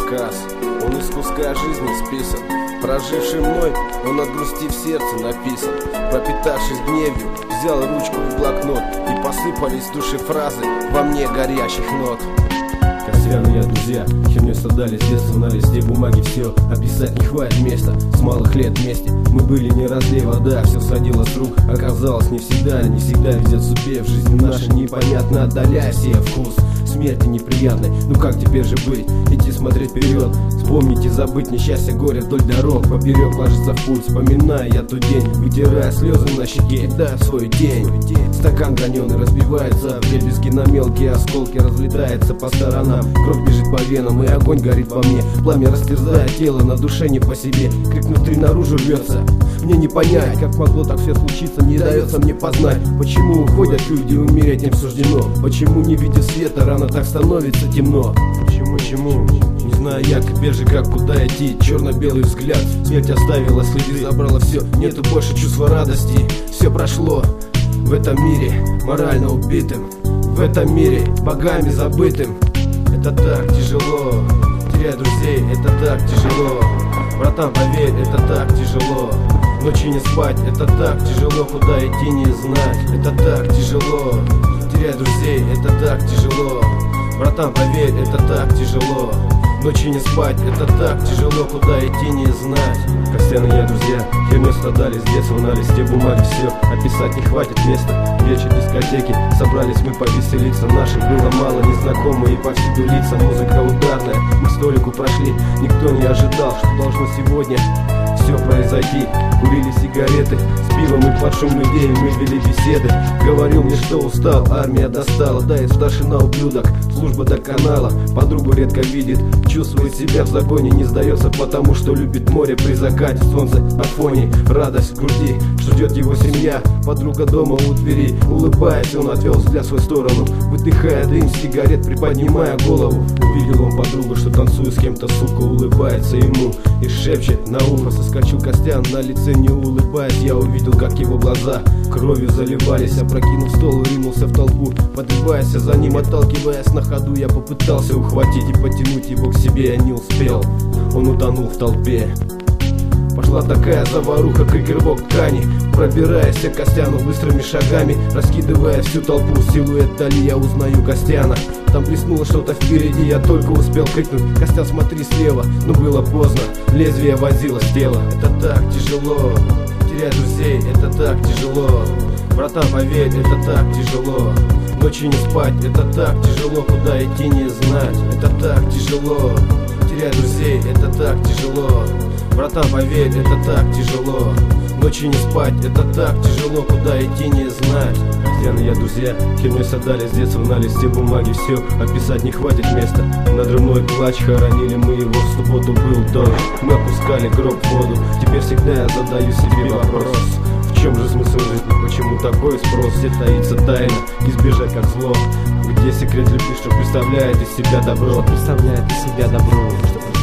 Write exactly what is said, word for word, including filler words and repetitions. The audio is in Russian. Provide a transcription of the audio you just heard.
рассказ, он из куска жизни списан. Проживший мной, он от грусти в сердце написан. Пропитавшись гневью, взял ручку в блокнот, и посыпались в душе фразы во мне горящих нот. Костян и я друзья, херней страдали с детства на листе бумаги все. Описать не хватит места, с малых лет вместе мы были не разлей вода, все сходило с рук, оказалось не всегда, не всегда везет судьбе. В жизни нашей непонятно, отдаляя все вкус смерти неприятной. Ну как теперь же быть? Идти смотреть вперед, вспомнить и забыть несчастье, горе вдоль дорог. Поперек ложится в путь, вспоминая я тот день, вытирая слезы на щеке, кидая в свой день. Стакан граненый разбивается, вдребезги на мелкие осколки разлетается по сторонам. Кровь бежит по венам, и огонь горит во мне. Пламя растерзает тело, на душе не по себе. Крик внутри наружу рвется. Мне не понять, как могло так все случиться, не дается мне познать. Почему уходят люди, умереть им суждено? Почему не видя света, рано так становится темно? Почему, почему? Не знаю я, теперь же как, куда идти. Черно-белый взгляд, смерть оставила следы, забрала все, нету больше чувства радости. Все прошло в этом мире, морально убитым, в этом мире богами забытым. Это так тяжело, терять друзей, это так тяжело. Братан, поверь, это так тяжело. Ночи не спать, это так тяжело. Куда идти не знать, это так тяжело. Терять друзей, это так тяжело. Братан, поверь, это так тяжело. Ночи не спать, это так тяжело. Куда идти не знать. Костян и я друзья, херней страдали с детства на листе бумаги все. Описать не хватит места, вечер дискотеки, собрались мы повеселиться. Наших было мало, незнакомые и повсюду лица. Музыка ударная, мы к столику прошли. Никто не ожидал, что должно сегодня все произойти. Курили сигареты, с пивом и под шум людей мы вели беседы. Говорил мне, что устал, армия достала. Да и старшина ублюдок, служба до канала. Подругу редко видит, чувствует себя в загоне. Не сдается, потому что любит море при закате. Солнце на фоне, радость в груди, ждет его семья. Подруга дома у двери, улыбаясь, он отвел взгляд в свою сторону. Выдыхая дым сигарет, приподнимая голову. Увидел он подругу, что танцует с кем-то, сука, улыбается ему и шепчет на ухо. Соскочил Костян, на лице не улыбаясь, я увидел, как его глаза кровью заливались. Опрокинув стол, ринулся в толпу, подбиваясь за ним, отталкиваясь на ходу. Я попытался ухватить и потянуть его к себе, я не успел, он утонул в толпе. Пошла такая заваруха, крик, рывок ткани, пробираясь к Костяну быстрыми шагами, раскидывая всю толпу. Силуэт вдали, я узнаю Костяна. Там блеснуло что-то впереди, я только успел крикнуть: Костян, смотри слева, но было поздно, лезвие вонзилось в тело. Это так тяжело, терять друзей, это так тяжело. Братан, поверь, это так тяжело. Ночи не спать, это так тяжело. Куда идти не знать, это так тяжело. Терять друзей, это так тяжело. Братан, поверь, это так тяжело. Ночи не спать, это так тяжело. Куда идти не знать. Костян и я друзья, херней страдали с детства на листе бумаги все. Описать не хватит места, надрывной плач, хоронили мы его в субботу, был дождь. Мы опускали гроб в воду, теперь всегда я задаю себе вопрос: в чем же смысл жизни, почему такой спрос? Где таится тайна, избежать как зло? Где секрет любви, что представляет из себя добро? Представляет из себя добро.